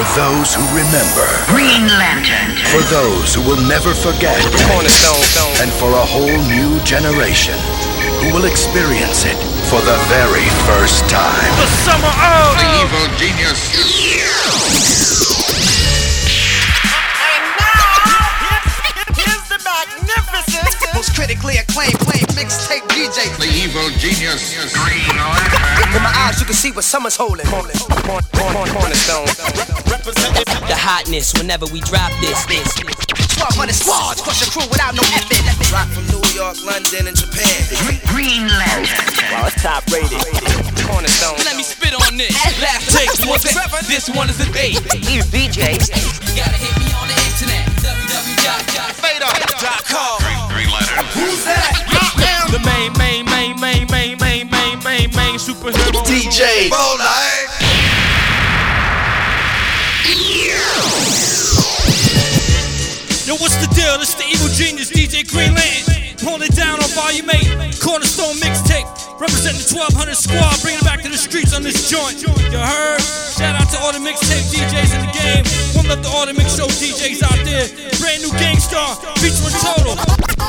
those who remember. Green Lantern. For those who will never forget. And for a whole new generation who will experience it for the very first time. The summer of the evil genius. And now, here's the magnificent, most critically acclaimed mixtape DJ. The evil genius. Green Lantern. In my eyes, you can see what summer's holding. Cornerstone. The hotness whenever we drop this. 1200 squads, crush your crew without no effort. Rock from New York, London, and Japan. Green Lantern. Wow, it's top rated. Cornerstone. Let me spit on this. Last take was it. This one is a date. You DJs. You gotta hit me on the internet. www.fader.com. Green Lantern. Who's that? the main superhero DJ. Roll light. Yo, what's the deal? It's the evil genius, DJ Green Lantern. Hold it down on volume 8, Cornerstone mixtape. Representing the 1200 squad, bringing it back to the streets on this joint. You heard? Shout out to all the mixtape DJs in the game. One love to all the mix show DJs out there. Brand new Gangstar, featuring Total.